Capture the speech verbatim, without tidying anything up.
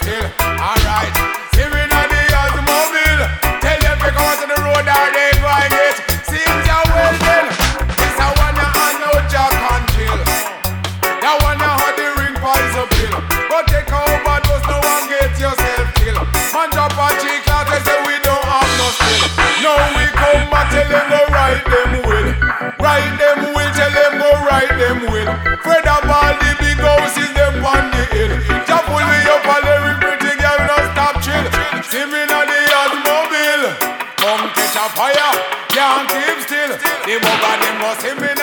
still. Alright, see me now the automobile. Tell them to come out to the road or they go and get. Seems you well then. This a one you hand out Jack and chill. That one you had the ring pies up hill. But take out bad bus, no one get yourself killed. Man drop a cheek out and say we don't have no skill. Now we come and tell them go ride them will. Ride them will, tell them go ride them will. Fred up all the big houses them on the hill. Just pull me up a lyric pretty girl, no stop chill. See me now the automobile. Come catch a fire, can't keep still. The bug of them go see me